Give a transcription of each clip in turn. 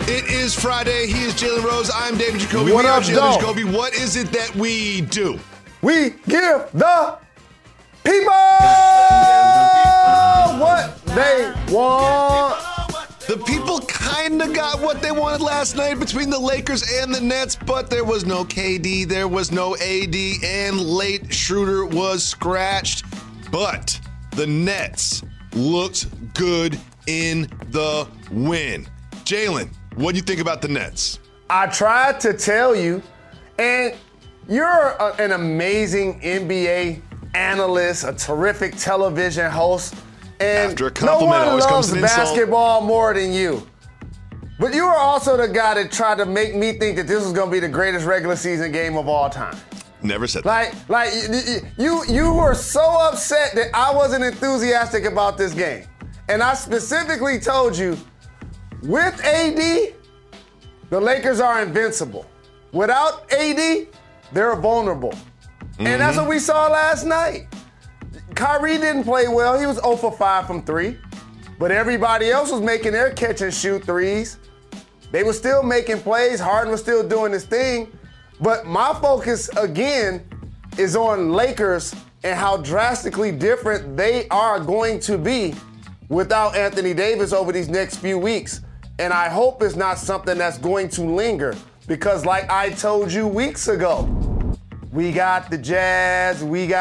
It is Friday. He is Jalen Rose. I'm David Jacoby. What we up, are Jalen dog? Jacoby. What is it that we do? We give the people what they want. The people kind of got what they wanted last night between the Lakers and the Nets, but there was no KD, there was no AD, and late Schroeder was scratched. But the Nets looked good in the win. Jalen, what do you think about the Nets? I tried to tell you, and you're an amazing NBA analyst, a terrific television host, and After a no compliment one always comes loves an insult. basketball more than you. But you were also the guy that tried to make me think that this was going to be the greatest regular season game of all time. Never said that. Like you were so upset that I wasn't enthusiastic about this game. And I specifically told you, with AD, the Lakers are invincible. Without AD, they're vulnerable. And that's what we saw last night. Kyrie didn't play well. He was 0 for 5 from 3. But everybody else was making their catch and shoot threes. They were still making plays. Harden was still doing his thing. But my focus, again, is on Lakers and how drastically different they are going to be without Anthony Davis over these next few weeks. And I hope it's not something that's going to linger. Because like I told you weeks ago, we got the Jazz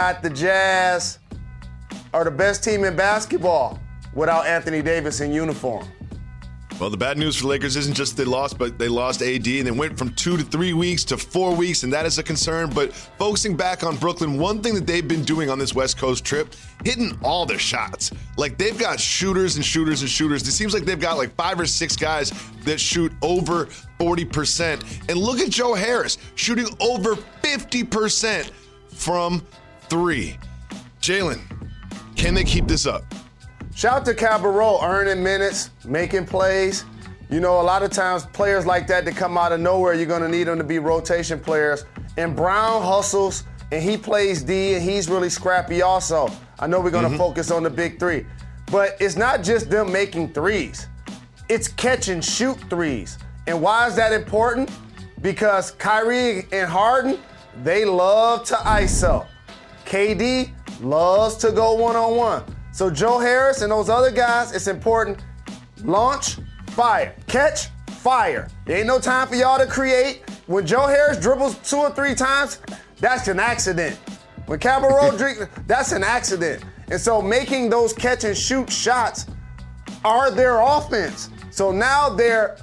are the best team in basketball without Anthony Davis in uniform. Well, the bad news for the Lakers isn't just they lost, but they lost AD and they went from 2 to 3 weeks to 4 weeks, and that is a concern. But focusing back on Brooklyn, one thing that they've been doing on this West Coast trip, hitting all their shots. Like, they've got shooters and shooters and shooters. It seems like they've got like 5 or 6 guys that shoot over 40%. And look at Joe Harris, shooting over 50% from 3. Jalen, can they keep this up? Shout out to Cabarrot, earning minutes, making plays. You know, a lot of times players like that come out of nowhere, you're going to need them to be rotation players. And Brown hustles, and he plays D, and he's really scrappy also. I know we're going to focus on the big 3. But it's not just them making threes. It's catch and shoot threes. And why is that important? Because Kyrie and Harden, they love to ISO. KD loves to go one-on-one. So Joe Harris and those other guys, it's important. Launch, fire. Catch, fire. There ain't no time for y'all to create. When Joe Harris dribbles 2 or 3 times, that's an accident. When Cabarrot drinks, that's an accident. And so making those catch and shoot shots are their offense. So now they're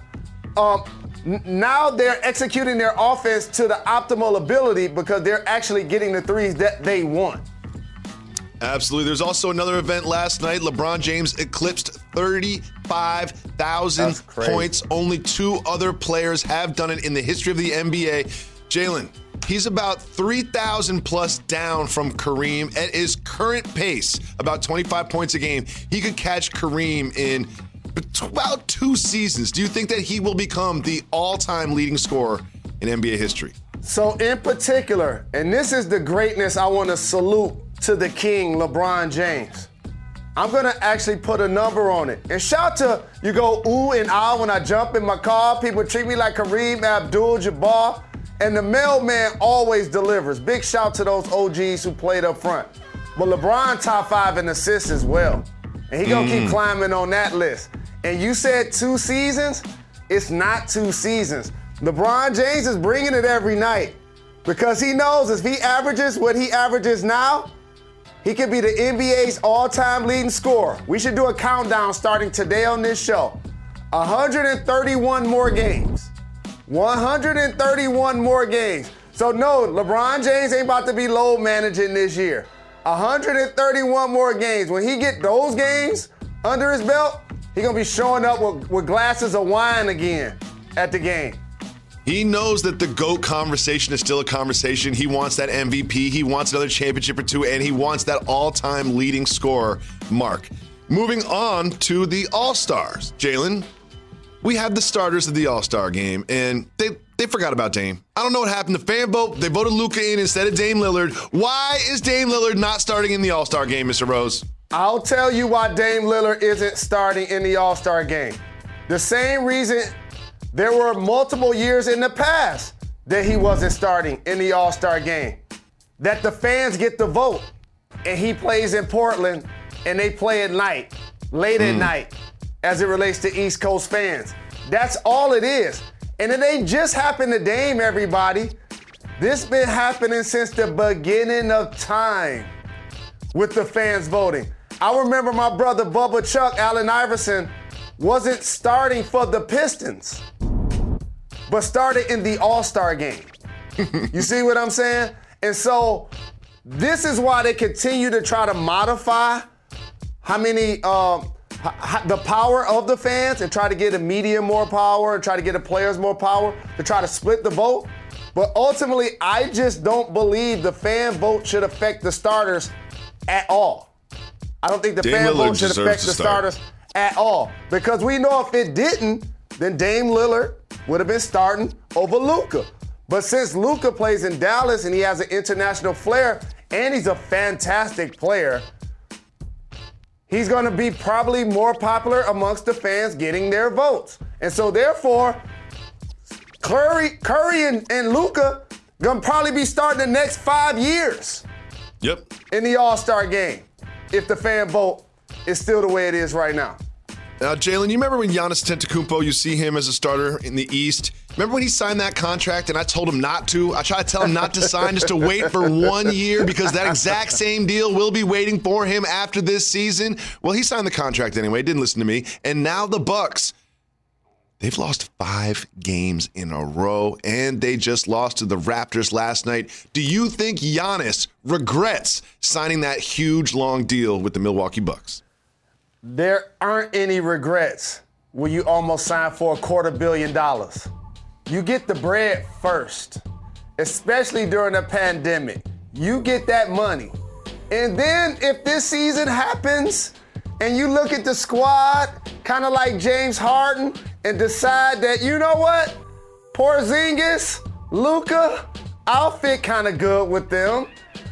executing their offense to the optimal ability because they're actually getting the threes that they want. Absolutely. There's also another event last night. LeBron James eclipsed 35,000 points. Only 2 other players have done it in the history of the NBA. Jalen, he's about 3,000 plus down from Kareem. At his current pace, about 25 points a game, he could catch Kareem in about 2 seasons. Do you think that he will become the all-time leading scorer in NBA history? So in particular, and this is the greatness I want to salute to the king, LeBron James. I'm going to actually put a number on it. And shout to, you go ooh and ah when I jump in my car. People treat me like Kareem Abdul-Jabbar. And the mailman always delivers. Big shout to those OGs who played up front. But LeBron top 5 in assists as well. And he going to keep climbing on that list. And you said 2 seasons? It's not 2 seasons. LeBron James is bringing it every night because he knows if he averages what he averages now, he could be the NBA's all-time leading scorer. We should do a countdown starting today on this show. 131 more games. 131 more games. So no, LeBron James ain't about to be load managing this year. 131 more games. When he get those games under his belt, he gonna be showing up with glasses of wine again at the game. He knows that the GOAT conversation is still a conversation. He wants that MVP. He wants another championship or 2, and he wants that all-time leading scorer mark. Moving on to the All-Stars. Jalen, we have the starters of the All-Star game, and they forgot about Dame. I don't know what happened. The fan vote, they voted Luka in instead of Dame Lillard. Why is Dame Lillard not starting in the All-Star game, Mr. Rose? I'll tell you why Dame Lillard isn't starting in the All-Star game. The same reason There were multiple years in the past that he wasn't starting in the All-Star game, that the fans get the vote, and he plays in Portland, and they play at night, late at night, as it relates to East Coast fans. That's all it is. And it ain't just happened to Dame, everybody. This been happening since the beginning of time with the fans voting. I remember my brother Bubba Chuck, Allen Iverson, wasn't starting for the Pistons, but started in the All-Star game. You see what I'm saying? And so this is why they continue to try to modify how many, the power of the fans and try to get the media more power and try to get the players more power to try to split the vote. But ultimately, I just don't believe the fan vote should affect the starters at all. I don't think the fan vote should affect the starters at all. Because we know if it didn't, then Dame Lillard would have been starting over Luka. But since Luka plays in Dallas and he has an international flair and he's a fantastic player, he's going to be probably more popular amongst the fans getting their votes. And so therefore, Curry and Luka going to probably be starting the next 5 years in the All-Star game if the fan vote is still the way it is right now. Now, Jalen, you remember when Giannis Antetokounmpo, you see him as a starter in the East? Remember when he signed that contract and I told him not to? I tried to tell him not to sign, just to wait for 1 year because that exact same deal will be waiting for him after this season. Well, he signed the contract anyway, didn't listen to me. And now the Bucks, they've lost 5 games in a row, and they just lost to the Raptors last night. Do you think Giannis regrets signing that huge, long deal with the Milwaukee Bucks? There aren't any regrets when you almost sign for $250 million. You get the bread first, especially during a pandemic. You get that money. And then if this season happens and you look at the squad, kind of like James Harden, and decide that, you know what? Porzingis, Luka, I'll fit kind of good with them.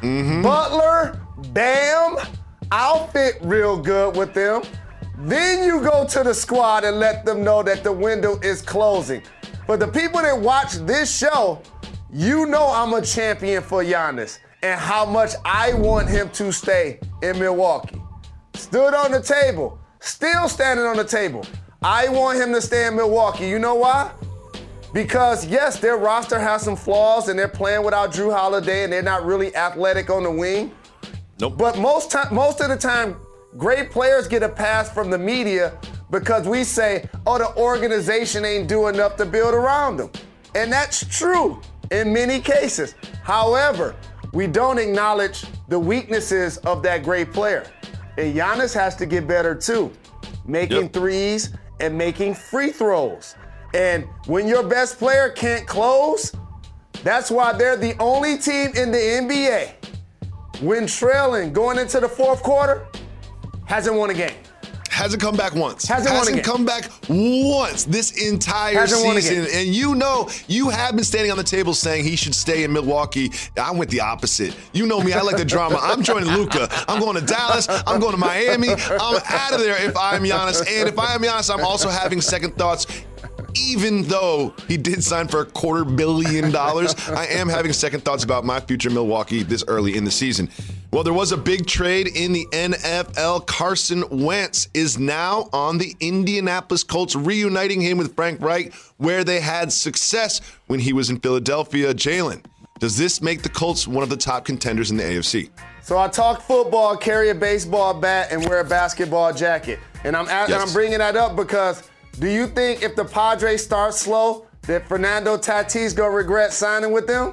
Butler, Bam, I'll fit real good with them. Then you go to the squad and let them know that the window is closing. For the people that watch this show, you know I'm a champion for Giannis and how much I want him to stay in Milwaukee. Stood on the table, still standing on the table. I want him to stay in Milwaukee. You know why? Because, yes, their roster has some flaws and they're playing without Jrue Holiday and they're not really athletic on the wing. Nope. But most of the time, great players get a pass from the media because we say, oh, the organization ain't doing enough to build around them. And that's true in many cases. However, we don't acknowledge the weaknesses of that great player. And Giannis has to get better too, making threes and making free throws. And when your best player can't close, that's why they're the only team in the NBA when trailing going into the fourth quarter, hasn't won a game. Hasn't come back once. Hasn't come back once this entire season. And you know, you have been standing on the table saying he should stay in Milwaukee. I went the opposite. You know me, I like the drama. I'm joining Luka. I'm going to Dallas. I'm going to Miami. I'm out of there if I'm Giannis. And if I am Giannis, I'm also having second thoughts. Even though he did sign for $250 million, I am having second thoughts about my future in Milwaukee this early in the season. Well, there was a big trade in the NFL. Carson Wentz is now on the Indianapolis Colts, reuniting him with Frank Reich, where they had success when he was in Philadelphia. Jalen, does this make the Colts one of the top contenders in the AFC? So I talk football, carry a baseball bat, and wear a basketball jacket. And I'm bringing that up because do you think if the Padres start slow that Fernando Tatis going to regret signing with them?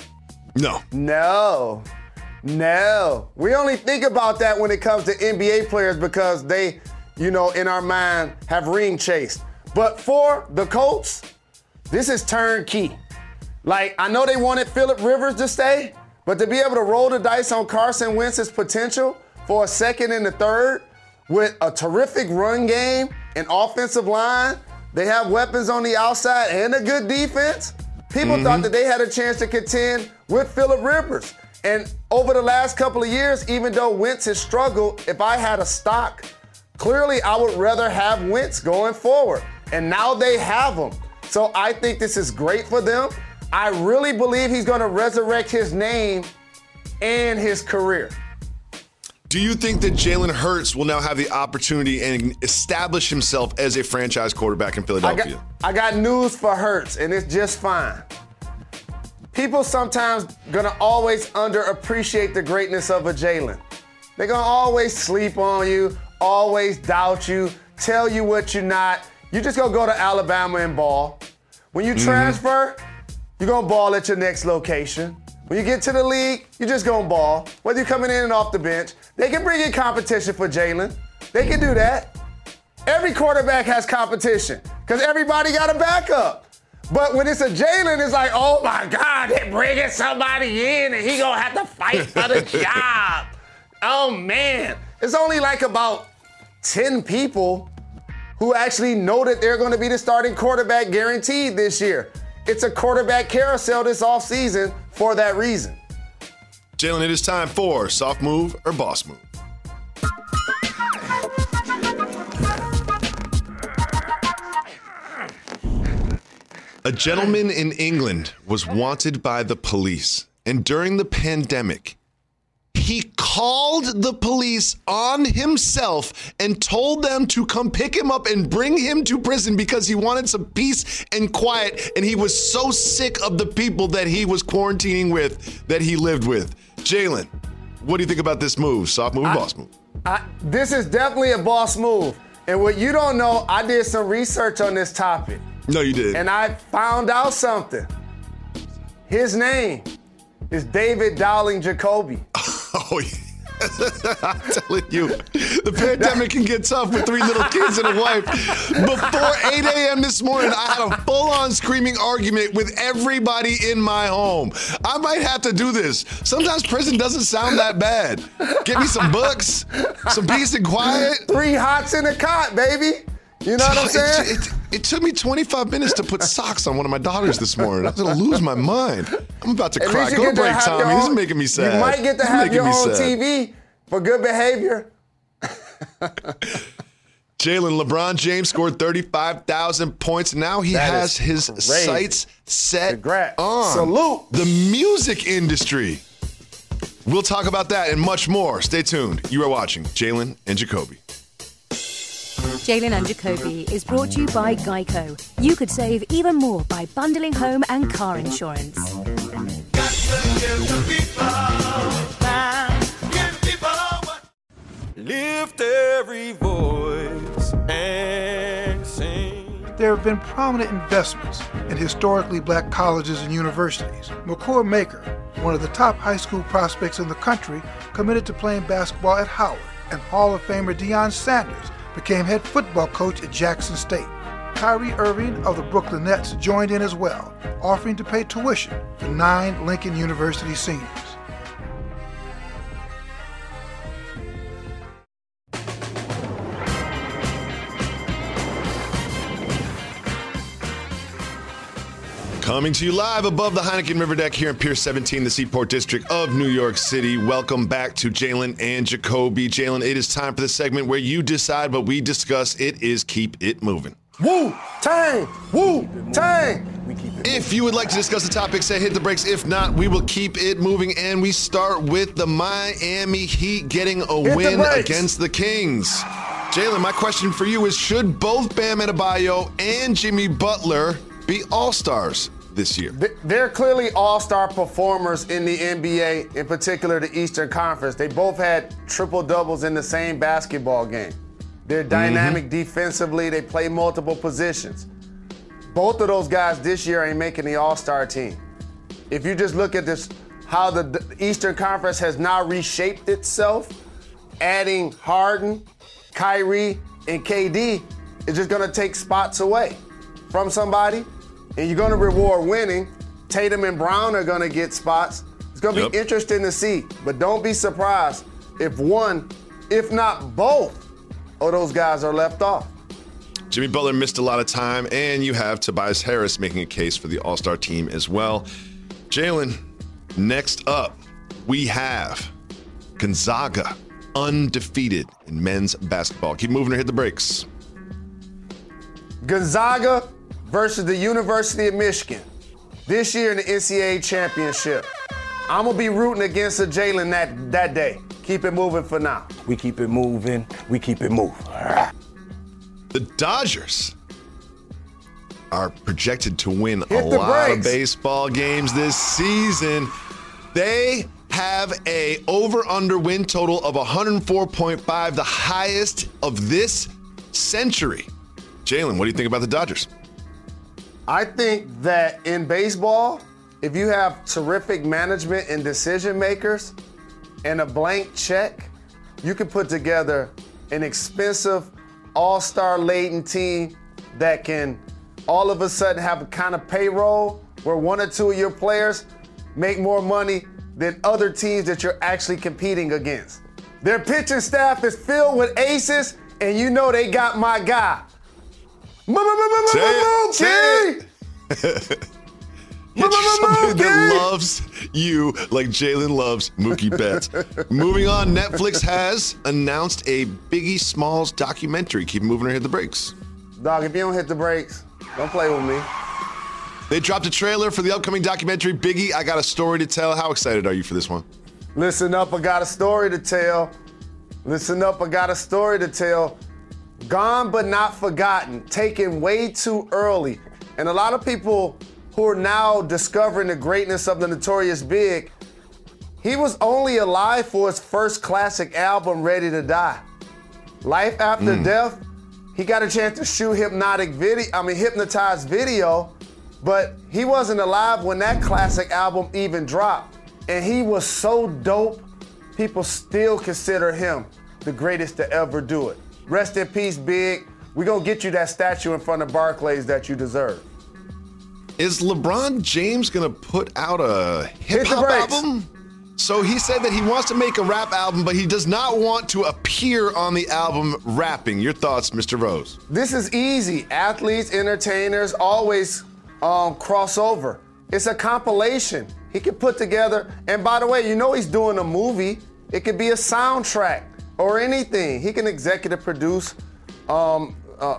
No. We only think about that when it comes to NBA players because they, in our mind, have ring chased. But for the Colts, this is turnkey. Like, I know they wanted Phillip Rivers to stay, but to be able to roll the dice on Carson Wentz's potential for a second and a third with a terrific run game and offensive line, they have weapons on the outside and a good defense. People thought that they had a chance to contend with Phillip Rivers. And over the last couple of years, even though Wentz has struggled, if I had a stock, clearly I would rather have Wentz going forward. And now they have him. So I think this is great for them. I really believe he's going to resurrect his name and his career. Do you think that Jalen Hurts will now have the opportunity and establish himself as a franchise quarterback in Philadelphia? I got news for Hurts, and it's just fine. People sometimes gonna always underappreciate the greatness of a Jalen. They're gonna always sleep on you, always doubt you, tell you what you're not. You just gonna go to Alabama and ball. When you transfer, you're gonna ball at your next location. When you get to the league, you're just gonna ball. Whether you're coming in and off the bench, they can bring in competition for Jalen. They can do that. Every quarterback has competition because everybody got a backup. But when it's a Jalen, it's like, oh my God, they're bringing somebody in and he gonna have to fight for the job. Oh man, it's only like about 10 people who actually know that they're gonna be the starting quarterback guaranteed this year. It's a quarterback carousel this offseason for that reason. Jalen, it is time for Soft Move or Boss Move. A gentleman in England was wanted by the police, and during the pandemic, he called the police on himself and told them to come pick him up and bring him to prison because he wanted some peace and quiet, and he was so sick of the people that he was quarantining with, that he lived with. Jalen, what do you think about this move? Soft move or boss move? This is definitely a boss move. And what you don't know, I did some research on this topic. No, you did. And I found out something. His name is David Dowling Jacoby. Oh, yeah. I'm telling you, the pandemic can get tough with 3 little kids and a wife. Before 8 a.m. this morning, I had a full-on screaming argument with everybody in my home. I might have to do this. Sometimes prison doesn't sound that bad. Get me some books, some peace and quiet. 3 hots in a cot, baby. You know what I'm saying? It took me 25 minutes to put socks on one of my daughters this morning. I was going to lose my mind. I'm about to cry. Go break, Tommy. This is making me sad. You might get to have your own TV for good behavior. Jalen, LeBron James scored 35,000 points. Now he has his sights set on Salute the music industry. We'll talk about that and much more. Stay tuned. You are watching Jalen and Jacoby. Jalen and Jacoby is brought to you by Geico. You could save even more by bundling home and car insurance. Lift every voice and sing. There have been prominent investments in historically black colleges and universities. McCord Maker, one of the top high school prospects in the country, committed to playing basketball at Howard, and Hall of Famer Deion Sanders became head football coach at Jackson State. Kyrie Irving of the Brooklyn Nets joined in as well, offering to pay tuition for 9 Lincoln University seniors. Coming to you live above the Heineken River Deck here in Pier 17, the Seaport District of New York City. Welcome back to Jalen and Jacoby. Jalen, it is time for the segment where you decide what we discuss. It is Keep It Moving. Wu-Tang! Wu-Tang! If you would like to discuss the topic, say hit the brakes. If not, we will keep it moving. And we start with the Miami Heat getting a win against the Kings. Jalen, my question for you is, should both Bam Adebayo and Jimmy Butler be all-stars this year? They're clearly all-star performers in the NBA, in particular the Eastern Conference. They both had triple-doubles in the same basketball game. They're dynamic defensively. They play multiple positions. Both of those guys this year ain't making the all-star team. If you just look at this, how the Eastern Conference has now reshaped itself, adding Harden, Kyrie, and KD is just going to take spots away from somebody. And you're going to reward winning. Tatum and Brown are going to get spots. It's going to be interesting to see. But don't be surprised if one, if not both, of those guys are left off. Jimmy Butler missed a lot of time, and you have Tobias Harris making a case for the All-Star team as well. Jalen, next up, we have Gonzaga, undefeated in men's basketball. Keep moving or hit the brakes. Gonzaga, versus the University of Michigan this year in the NCAA championship. I'm going to be rooting against a Jalen that day. Keep it moving for now. We keep it moving. We keep it moving. The Dodgers are projected to win a lot of baseball games this season. They have a over-under win total of 104.5, the highest of this century. Jalen, what do you think about the Dodgers? I think that in baseball, if you have terrific management and decision makers and a blank check, you can put together an expensive all-star laden team that can all of a sudden have a kind of payroll where one or two of your players make more money than other teams that you're actually competing against. Their pitching staff is filled with aces, and you know they got my guy. Say it. Somebody that loves you like Jalen loves Mookie Betts. Moving on, Netflix has announced a Biggie Smalls documentary. Keep moving or hit the brakes. Dog, if you don't hit the brakes, don't play with me. They dropped a trailer for the upcoming documentary, Biggie, I Got a Story to Tell. How excited are you for this one? Listen up, I got a story to tell. Listen up, I got a story to tell. Gone but not forgotten, taken way too early. And a lot of people who are now discovering the greatness of the Notorious Big, he was only alive for his first classic album, Ready to Die. Life After Death, he got a chance to shoot Hypnotized video, but he wasn't alive when that classic album even dropped. And he was so dope, people still consider him the greatest to ever do it. Rest in peace, Big. We're gonna get you that statue in front of Barclays that you deserve. Is LeBron James gonna put out a hip-hop album? So he said that he wants to make a rap album, but he does not want to appear on the album rapping. Your thoughts, Mr. Rose? This is easy. Athletes, entertainers always cross over. It's a compilation. He can put together, and by the way, you know he's doing a movie. It could be a soundtrack or anything. He can executive produce an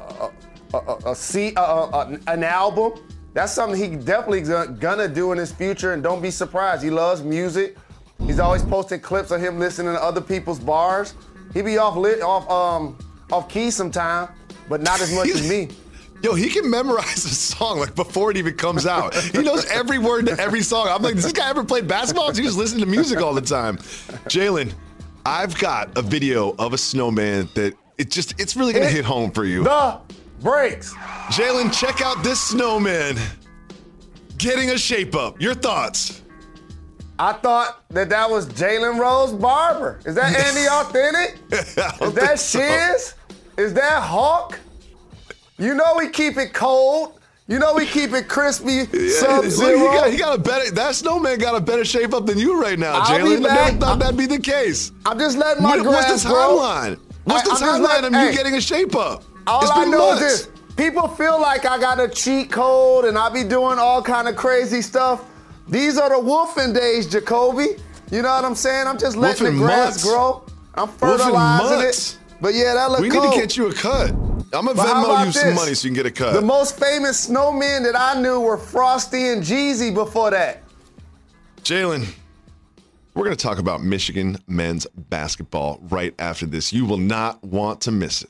album. That's something he definitely gonna do in his future, and don't be surprised. He loves music. He's always posting clips of him listening to other people's bars. He be off key sometime, but not as much as me. Yo, he can memorize a song like before it even comes out. He knows every word to every song. I'm like, does this guy ever play basketball? He just listens to music all the time. Jalen, I've got a video of a snowman that it's really gonna hit home for you. The breaks. Jalen, check out this snowman getting a shape up. Your thoughts? I thought that was Jalen Rose Barber. Is that Andy Authentic? Is that Shiz? Is that Hawk? You know we keep it cold. You know we keep it crispy, Sub-Zero. That snowman got a better shape up than you right now, Jalen. I never thought that'd be the case. I'm just letting my grass grow. What's the timeline of you getting a shape up? All I know is this. People feel like I got a cheat code and I be doing all kind of crazy stuff. These are the wolfing days, Jacoby. You know what I'm saying? I'm just letting the grass grow. I'm fertilizing it. But yeah, that look cool. We need to get you a cut. I'm going to Venmo you some money so you can get a cut. The most famous snowmen that I knew were Frosty and Jeezy before that. Jalen, we're going to talk about Michigan men's basketball right after this. You will not want to miss it.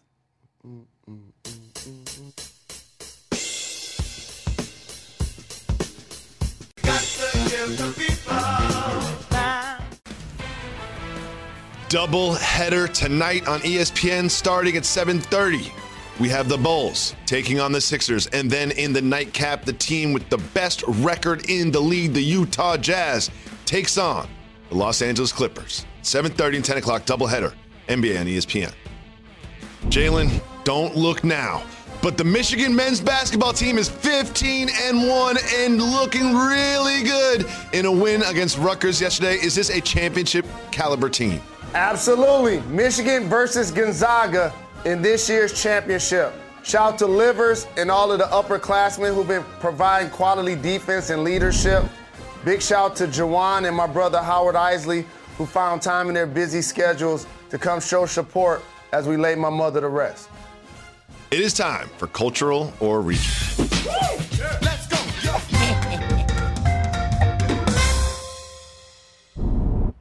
Double header tonight on ESPN starting at 7:30. We have the Bulls taking on the Sixers, and then in the nightcap, the team with the best record in the league, the Utah Jazz, takes on the Los Angeles Clippers. 7:30 and 10 o'clock doubleheader, NBA on ESPN. Jalen, don't look now, but the Michigan men's basketball team is 15-1 and looking really good in a win against Rutgers yesterday. Is this a championship caliber team? Absolutely. Michigan versus Gonzaga in this year's championship. Shout out to Livers and all of the upperclassmen who've been providing quality defense and leadership. Big shout out to Jawan and my brother Howard Isley, who found time in their busy schedules to come show support as we lay my mother to rest. It is time for Cultural or Regional.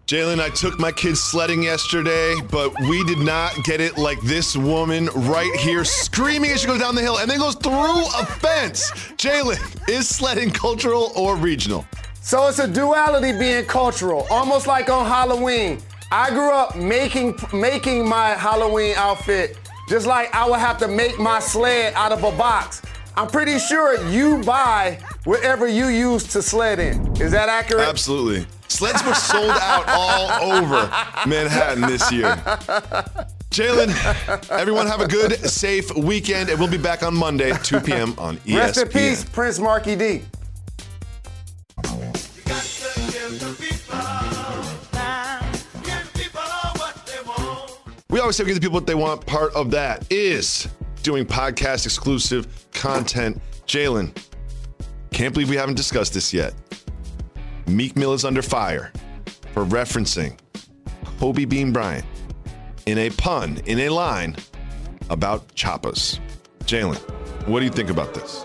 Jalen, I took my kids sledding yesterday, but we did not get it like this woman right here screaming as she goes down the hill and then goes through a fence. Jalen, is sledding cultural or regional? So it's a duality being cultural, almost like on Halloween. I grew up making my Halloween outfit just like I would have to make my sled out of a box. I'm pretty sure you buy whatever you use to sled in. Is that accurate? Absolutely. Sleds were sold out all over Manhattan this year. Jalen, everyone have a good, safe weekend, and we'll be back on Monday, 2 p.m. on ESPN. Rest in peace, Prince Marky D. We always say we give the people what they want. Part of that is doing podcast exclusive content. Jalen, can't believe we haven't discussed this yet. Meek Mill is under fire for referencing Kobe Bean Bryant in a pun, in a line about Choppas. Jalen, what do you think about this?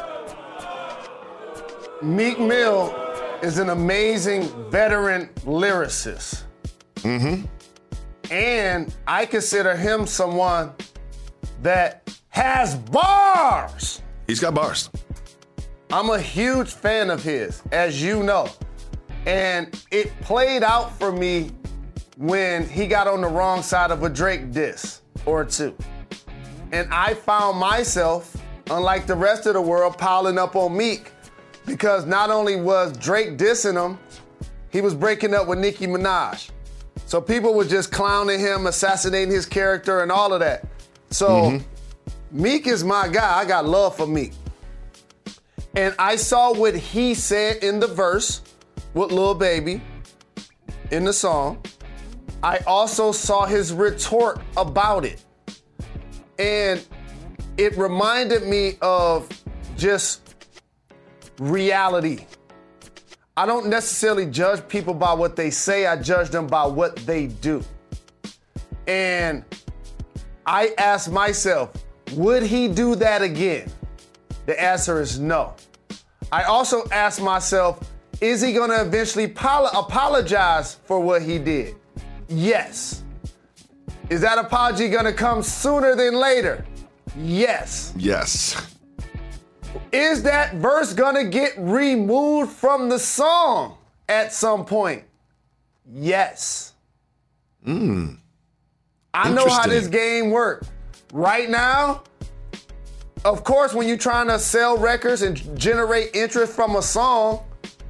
Meek Mill is an amazing veteran lyricist. Mm-hmm. And I consider him someone that has bars. He's got bars. I'm a huge fan of his, as you know. And it played out for me when he got on the wrong side of a Drake diss or two. And I found myself, unlike the rest of the world, piling up on Meek because not only was Drake dissing him, he was breaking up with Nicki Minaj. So people were just clowning him, assassinating his character and all of that. So Meek is my guy. I got love for Meek. And I saw what he said in the verse with Lil Baby in the song. I also saw his retort about it. And it reminded me of just reality. I don't necessarily judge people by what they say. I judge them by what they do. And I asked myself, would he do that again? The answer is no. I also asked myself, is he gonna eventually apologize for what he did? Yes. Is that apology gonna come sooner than later? Yes. Yes. Is that verse gonna get removed from the song at some point? Yes. I know how this game works. Right now, of course, when you're trying to sell records and generate interest from a song,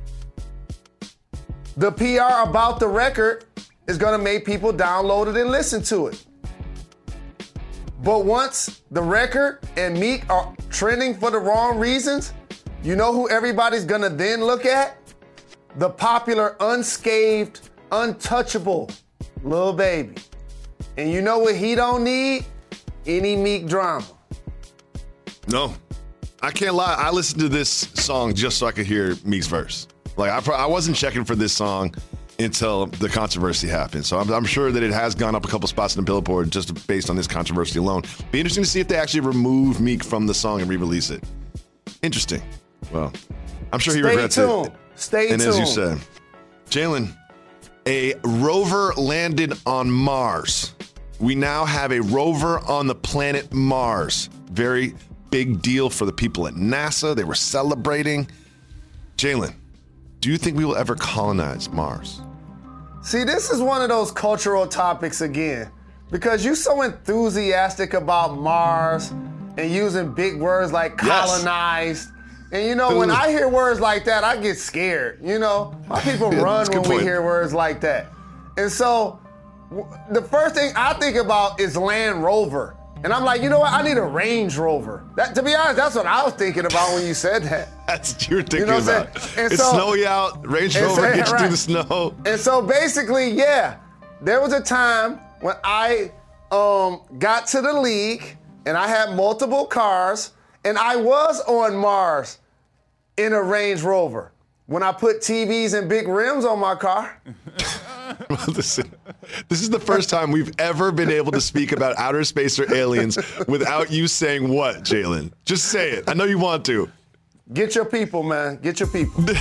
the PR about the record is gonna make people download it and listen to it. But once the record and Meek are trending for the wrong reasons, you know who everybody's gonna then look at? The popular, unscathed, untouchable Lil Baby. And you know what he don't need? Any Meek drama. No, I can't lie. I listened to this song just so I could hear Meek's verse. Like I wasn't checking for this song until the controversy happened. So I'm sure that it has gone up a couple spots in the Billboard just based on this controversy alone. Be interesting to see if they actually remove Meek from the song and re-release it. Interesting. Well, I'm sure he regrets it. Stay tuned. And as you said, Jalen, a rover landed on Mars. We now have a rover on the planet Mars. Very big deal for the people at NASA. They were celebrating. Jalen, do you think we will ever colonize Mars? See, this is one of those cultural topics again, because you're so enthusiastic about Mars and using big words like colonized. Yes. And you know, when I hear words like that, I get scared. You know, my people run when we hear words like that. And so the first thing I think about is Land Rover. And I'm like, you know what? I need a Range Rover. To be honest, that's what I was thinking about when you said that. That's what you're thinking about. And it's snowy out, Range Rover gets you through the snow. And so basically, yeah, there was a time when I got to the league and I had multiple cars and I was on Mars in a Range Rover when I put TVs and big rims on my car. Well, listen, this is the first time we've ever been able to speak about outer space or aliens without you saying what, Jalen? Just say it. I know you want to. Get your people, man. Get your people.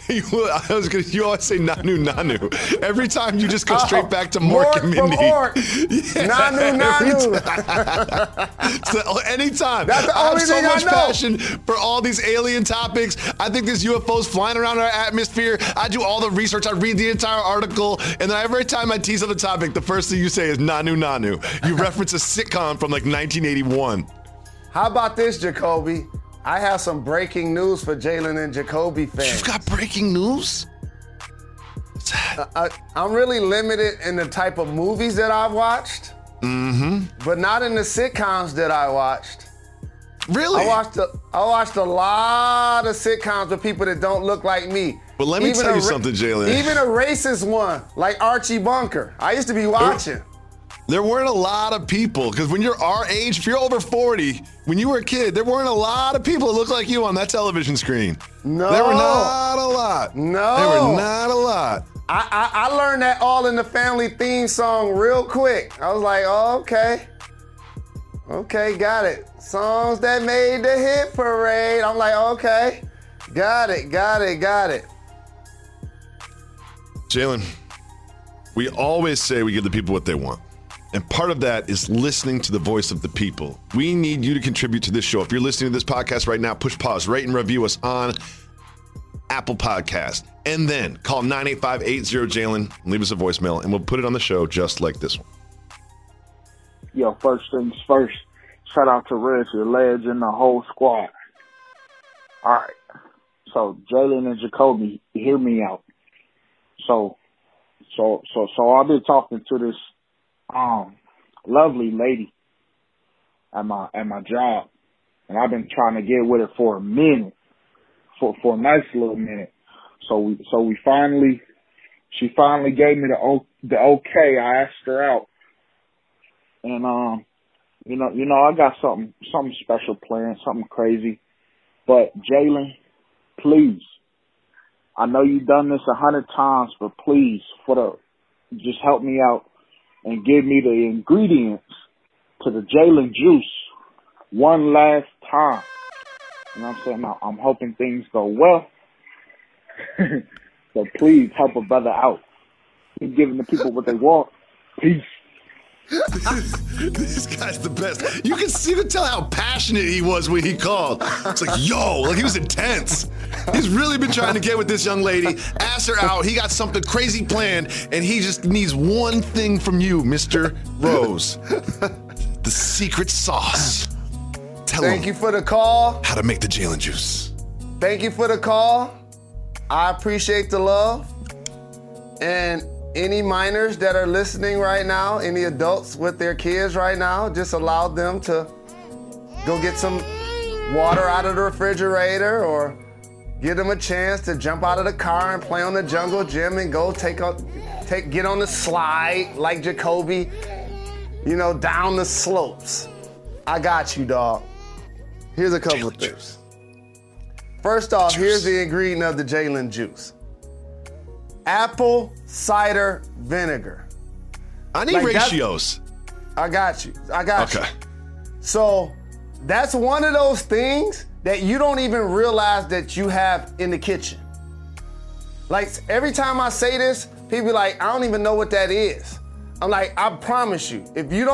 You always say Nanu. Every time you just go straight back to Mork and Mindy. Nanu. So, anytime. That's the I only have so thing I much know. passion for all these alien topics. I think there's UFOs flying around our atmosphere. I do all the research. I read the entire article. And then every time I tease on the topic, the first thing you say is Nanu. You reference a sitcom from like 1981. How about this, Jacoby? I have some breaking news for Jalen and Jacoby fans. You've got breaking news? What's that? I'm really limited in the type of movies that I've watched, but not in the sitcoms that I watched. Really? I watched a lot of sitcoms with people that don't look like me. But let me tell you something, Jalen. Even a racist one, like Archie Bunker. I used to be watching. There weren't a lot of people, because when you're our age, if you're over 40, when you were a kid, there weren't a lot of people that looked like you on that television screen. No. There were not a lot. No. There were not a lot. I learned that all in the family theme song real quick. I was like, oh, okay. Okay, got it. Songs that made the hit parade. I'm like, okay. Got it. Jalen, we always say we give the people what they want. And part of that is listening to the voice of the people. We need you to contribute to this show. If you're listening to this podcast right now, push pause, rate and review us on Apple Podcast. And then call 985-80-JALEN, leave us a voicemail, and we'll put it on the show just like this one. Yo, first things first, shout out to Reg, your ledge, and the whole squad. All right. So, Jalen and Jacoby, hear me out. So I've been talking to this lovely lady at my job, and I've been trying to get with her for a minute, for a nice little minute. So she finally gave me the okay. I asked her out, and you know I got something special planned, something crazy. But Jalen, please, I know you've done this 100 times, but please, just help me out and give me the ingredients to the Jalen juice one last time. You know what I'm saying? I'm hoping things go well. So please help a brother out. Keep giving the people what they want. Peace. This guy's the best. You can tell how passionate he was when he called. It's like, like he was intense. He's really been trying to get with this young lady, ask her out. He got something crazy planned, and he just needs one thing from you, Mr. Rose. The secret sauce. Thank you for the call. How to make the Jalen juice. Thank you for the call. I appreciate the love. And any minors that are listening right now, any adults with their kids right now, just allow them to go get some water out of the refrigerator, or give them a chance to jump out of the car and play on the jungle gym and go get on the slide like Jacoby, down the slopes. I got you, dog. Here's a couple of things. First off, here's the ingredient of the Jalen juice. Apple cider vinegar. I need ratios. I got you. Okay. So that's one of those things that you don't even realize that you have in the kitchen. Like, every time I say this, people be like, I don't even know what that is. I'm like, I promise you, if you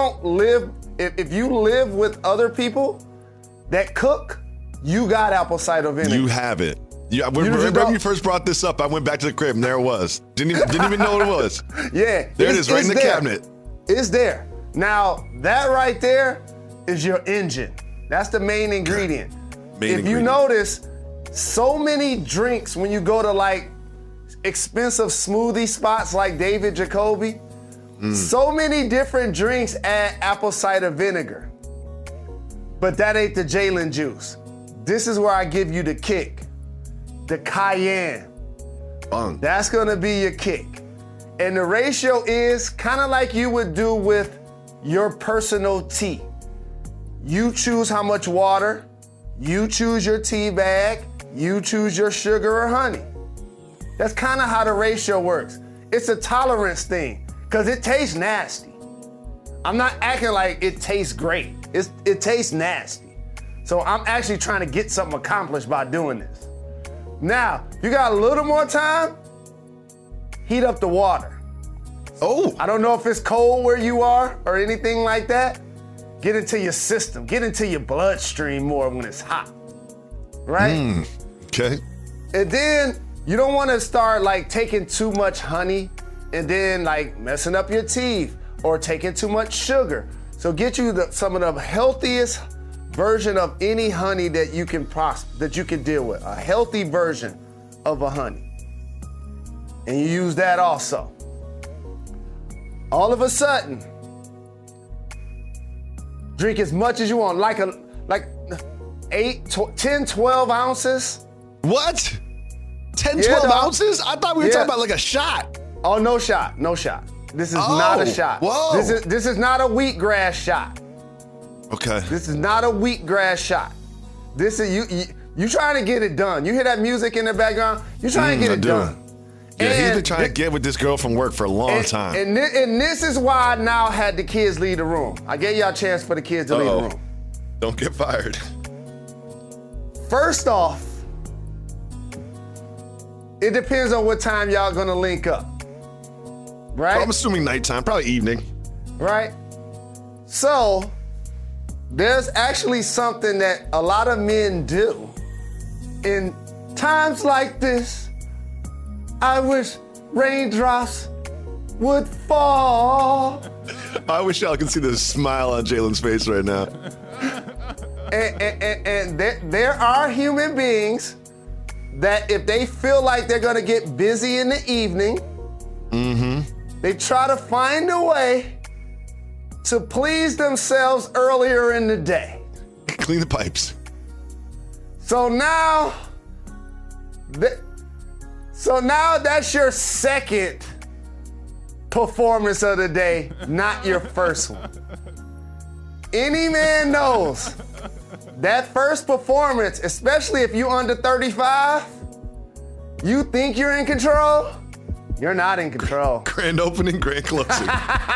live with other people that cook, you got apple cider vinegar. You have it. Yeah, when you first brought this up, I went back to the crib and there it was. Didn't even know what it was. Yeah. There it is, right in the cabinet. It's there. Now, that right there is your engine. That's the main ingredient. If you notice, so many drinks when you go to like expensive smoothie spots like David Jacoby, so many different drinks add apple cider vinegar. But that ain't the Jalen juice. This is where I give you the kick. The cayenne. That's gonna be your kick. And the ratio is kind of like you would do with your personal tea. You choose how much water, you choose your tea bag, you choose your sugar or honey. That's kind of how the ratio works. It's a tolerance thing, because it tastes nasty. I'm not acting like it tastes great. It tastes nasty. So I'm actually trying to get something accomplished by doing this. Now, you got a little more time, heat up the water. Oh. I don't know if it's cold where you are or anything like that. Get into your system, get into your bloodstream more when it's hot, right? Okay. And then you don't want to start like taking too much honey and then like messing up your teeth or taking too much sugar. So get you some of the healthiest version of any honey that you can deal with, a healthy version of a honey. And you use that also. All of a sudden, drink as much as you want, like 10, 12 ounces. What? 10, 12 ounces? I thought we were talking about like a shot. Oh, no shot. This is not a shot. Whoa. This is not a wheatgrass shot. Okay. This is not a wheatgrass shot. This is you trying to get it done. You hear that music in the background? You trying to get it done. Yeah, he's been trying to get with this girl from work for a long time. And this is why I now had the kids leave the room. I gave y'all a chance for the kids to leave the room. Don't get fired. First off, it depends on what time y'all gonna link up. Right? I'm assuming nighttime, probably evening. Right? So, there's actually something that a lot of men do. In times like this, I wish raindrops would fall. I wish y'all could see the smile on Jalen's face right now. And there are human beings that if they feel like they're gonna get busy in the evening, they try to find a way to please themselves earlier in the day. Clean the pipes. So now that's your second performance of the day, not your first one. Any man knows that first performance, especially if you're under 35, you think you're in control, you're not in control. Grand opening, grand closing.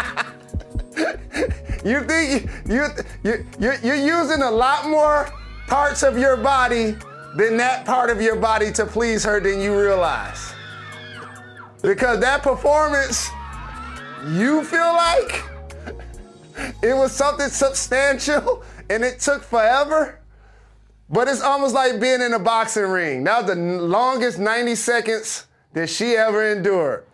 You think you're using a lot more parts of your body than that part of your body to please her than you realize. Because that performance, you feel like it was something substantial and it took forever, but it's almost like being in a boxing ring. That was the longest 90 seconds that she ever endured.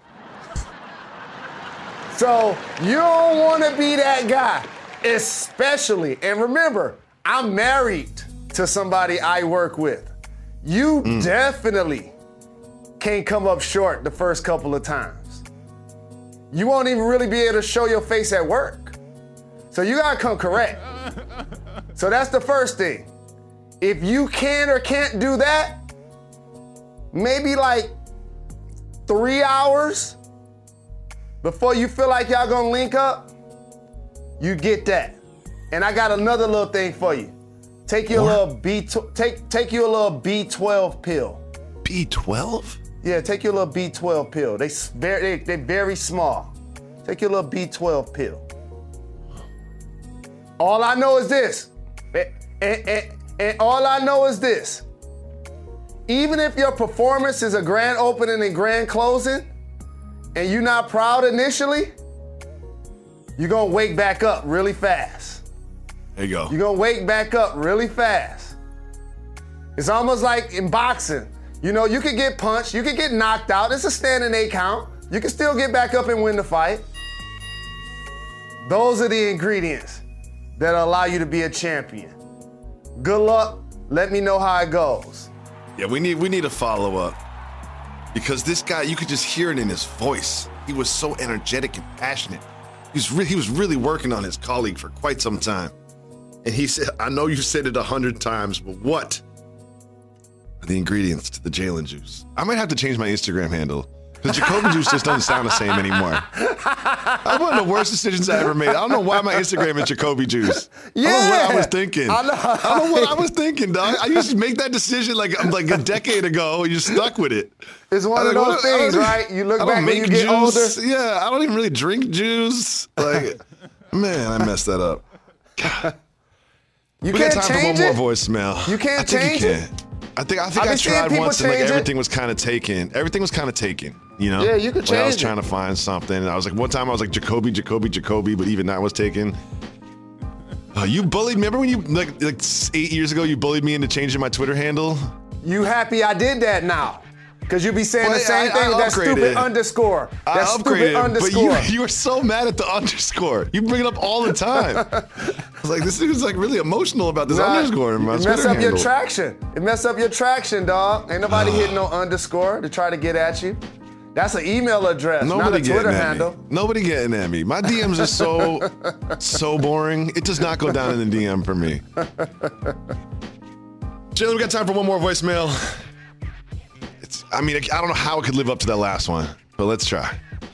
So you don't want to be that guy, especially, and remember, I'm married to somebody I work with. You definitely can't come up short the first couple of times. You won't even really be able to show your face at work. So you gotta come correct. So that's the first thing. If you can or can't do that, maybe like 3 hours before you feel like y'all gonna link up, you get that. And I got another little thing for you. Take you a little take you a little B12 pill. B12? Yeah, take your little B12 pill. They're very small. Take your little B12 pill. All I know is this. And all I know is this. Even if your performance is a grand opening and grand closing, and you're not proud initially, you're gonna wake back up really fast. There you go. You're gonna wake back up really fast. It's almost like in boxing. You know, you could get punched, you could get knocked out. It's a standing 8 count. You can still get back up and win the fight. Those are the ingredients that allow you to be a champion. Good luck. Let me know how it goes. Yeah, we need a follow-up. Because this guy, you could just hear it in his voice. He was so energetic and passionate. He was really working on his colleague for quite some time. And he said, I know you said it 100 times, but what are the ingredients to the Jalen juice? I might have to change my Instagram handle. Because Jacoby juice just doesn't sound the same anymore. That's one of the worst decisions I ever made. I don't know why my Instagram is Jacoby juice. Yeah. I don't know what I was thinking. I don't know what I was thinking, dog. I used to make that decision like a decade ago, and you're stuck with it. It's one of those things, right? You look back when you get older. Yeah, I don't even really drink juice. Like, man, I messed that up. God. You We can't got time change for one it? more voicemail. You can't I think change you it? can. I think I tried once and like everything was kind of taken. Everything was kind of taken, you know? Yeah, you could change I was it. trying to find something. And I was like, one time I was like Jacoby, but even that was taken. You bullied me. Remember when you, like 8 years ago, you bullied me into changing my Twitter handle? You happy I did that now? Because you be saying the same thing with that stupid underscore. I upgraded, but you were so mad at the underscore. You bring it up all the time. I was like, this dude's like really emotional about this underscore in my Twitter handle. It mess up your traction, dog. Ain't nobody hitting no underscore to try to get at you. That's an email address, not a Twitter handle. Nobody getting at me. My DMs are so boring. It does not go down in the DM for me. Jalen, we got time for one more voicemail. I don't know how it could live up to that last one, but let's try.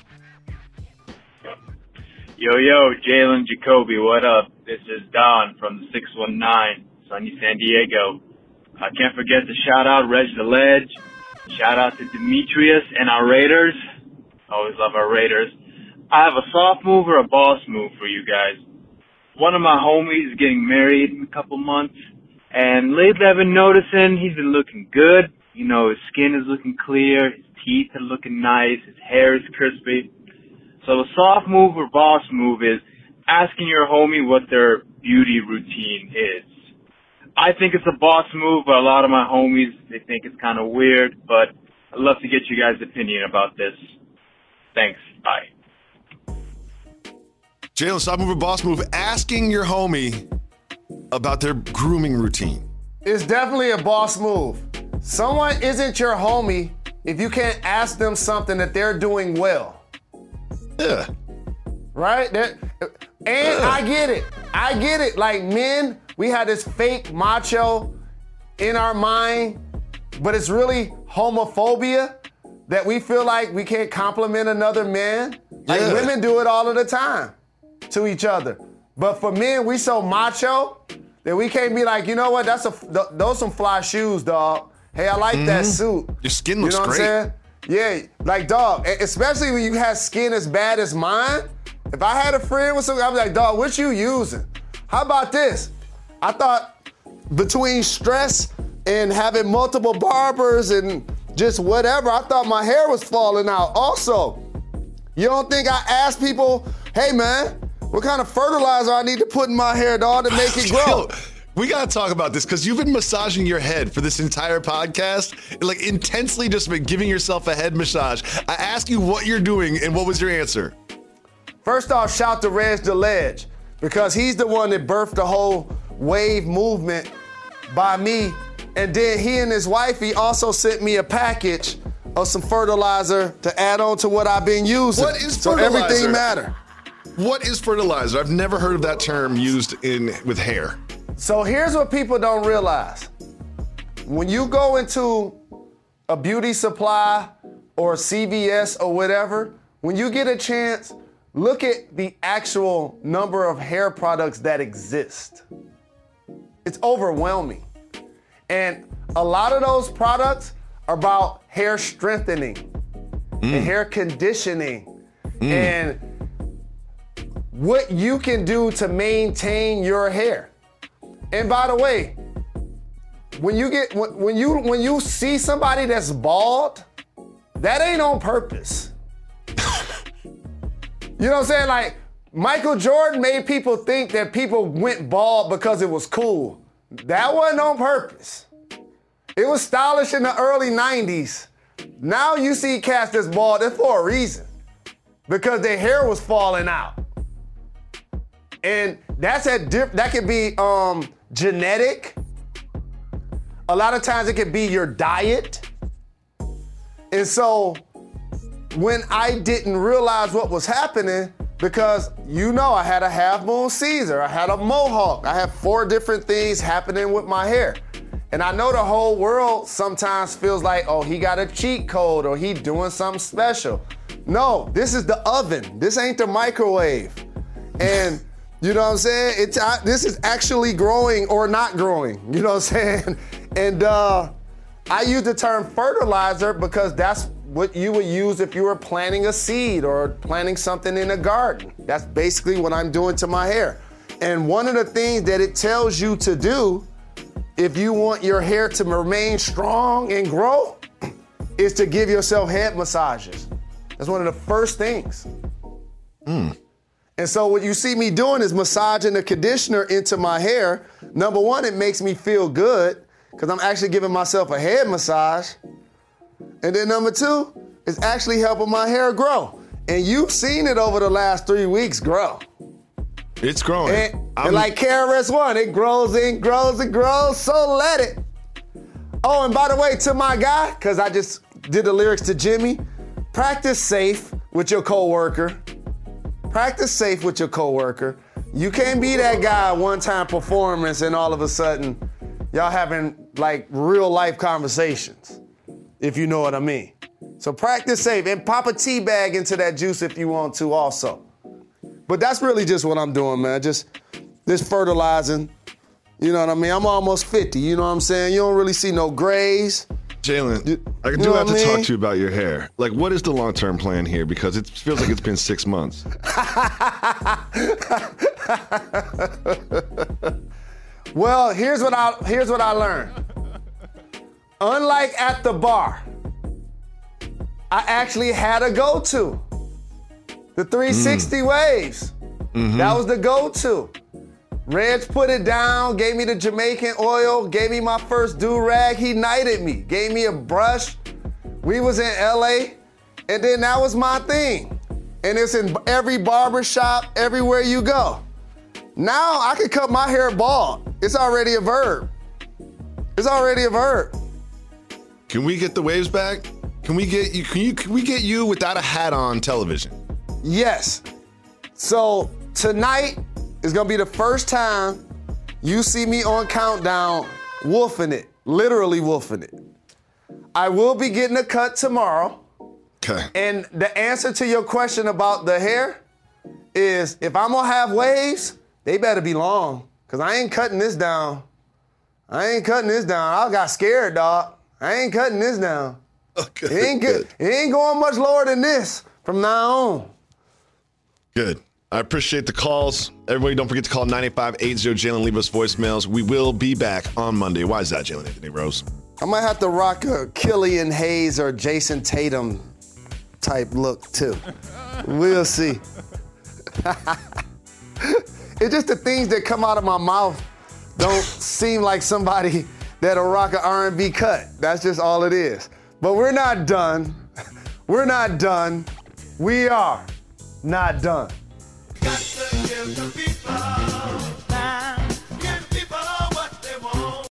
Yo, Jalen Jacoby, what up? This is Don from the 619, sunny San Diego. I can't forget to shout out Reg the Ledge. Shout out to Demetrius and our Raiders. Always love our Raiders. I have a soft move or a boss move for you guys. One of my homies is getting married in a couple months, and lately I've been noticing he's been looking good. You know, his skin is looking clear, his teeth are looking nice, his hair is crispy. So a soft move or boss move is asking your homie what their beauty routine is. I think it's a boss move, but a lot of my homies, they think it's kind of weird, but I'd love to get you guys' opinion about this. Thanks. Bye. Jalen, soft move or boss move, asking your homie about their grooming routine. It's definitely a boss move. Someone isn't your homie if you can't ask them something that they're doing well. Yeah. Right? I get it. Like men, we had this fake macho in our mind, but it's really homophobia that we feel like we can't compliment another man. Like women do it all of the time to each other. But for men, we so macho that we can't be like, you know what, those some fly shoes, dog. Hey, I like that suit. Your skin looks great. You know what I'm saying? Yeah, like, dog, especially when you have skin as bad as mine. If I had a friend with something, I'd be like, dog, what you using? How about this? I thought between stress and having multiple barbers and just whatever, I thought my hair was falling out. Also, you don't think I ask people, hey, man, what kind of fertilizer I need to put in my hair, dog, to make it grow? We got to talk about this because you've been massaging your head for this entire podcast, like intensely just been giving yourself a head massage. I asked you what you're doing, and what was your answer? First off, shout to Reg the Ledge because he's the one that birthed the whole wave movement by me. And then he and his wifey also sent me a package of some fertilizer to add on to what I've been using. What is fertilizer? So everything matter. What is fertilizer? I've never heard of that term used with hair. So here's what people don't realize. When you go into a beauty supply or CVS or whatever, when you get a chance, look at the actual number of hair products that exist. It's overwhelming. And a lot of those products are about hair strengthening and hair conditioning and what you can do to maintain your hair. And by the way, when you see somebody that's bald, that ain't on purpose. You know what I'm saying? Like Michael Jordan made people think that people went bald because it was cool. That wasn't on purpose. It was stylish in the early 90s. Now you see cats that's bald, that's for a reason. Because their hair was falling out. And that could be genetic. A lot of times it could be your diet. And so when I didn't realize what was happening, because I had a half moon Caesar, I had a mohawk, I had 4 different things happening with my hair. And I know the whole world sometimes feels like, oh, he got a cheat code or he doing something special. No, this is the oven. This ain't the microwave. And you know what I'm saying? This is actually growing or not growing. You know what I'm saying? And I use the term fertilizer because that's what you would use if you were planting a seed or planting something in a garden. That's basically what I'm doing to my hair. And one of the things that it tells you to do if you want your hair to remain strong and grow, is to give yourself head massages. That's one of the first things. And so what you see me doing is massaging the conditioner into my hair. Number one, it makes me feel good because I'm actually giving myself a head massage. And then number two, it's actually helping my hair grow. And you've seen it over the last 3 weeks grow. It's growing. And like KRS-One, it grows and grows and grows, so let it. Oh, and by the way, to my guy, because I just did the lyrics to Jimmy, practice safe with your coworker. Practice safe with your coworker. You can't be that guy one-time performance and all of a sudden y'all having like real life conversations, if you know what I mean. So practice safe and pop a tea bag into that juice if you want to also. But that's really just what I'm doing, man. Just fertilizing. You know what I mean? I'm almost 50, you know what I'm saying? You don't really see no grays. Jalen, I do have to talk to you about your hair. Like, what is the long-term plan here? Because it feels like it's been 6 months. Well, here's what I learned. Unlike at the bar, I actually had a go-to. The 360 waves. That was the go-to. Reg put it down, gave me the Jamaican oil, gave me my first do-rag. He knighted me, gave me a brush. We was in LA, and then that was my thing. And it's in every barber shop, everywhere you go. Now I can cut my hair bald. It's already a verb. It's already a verb. Can we get the waves back? Can we get you without a hat on television? Yes. So tonight is gonna be the first time you see me on Countdown wolfing it, literally wolfing it. I will be getting a cut tomorrow. Okay. And the answer to your question about the hair is if I'm gonna have waves, they better be long, because I ain't cutting this down. I got scared, dog. I ain't cutting this down. Okay. It ain't going much lower than this from now on. Good. I appreciate the calls. Everybody, don't forget to call 985-80 Jalen. Leave us voicemails. We will be back on Monday. Why is that, Jalen Anthony Rose? I might have to rock a Killian Hayes or Jason Tatum type look too. We'll see. It's just the things that come out of my mouth don't seem like somebody that'll rock an R&B cut. That's just all it is. But we're not done. We're not done. We are not done. Got to give the people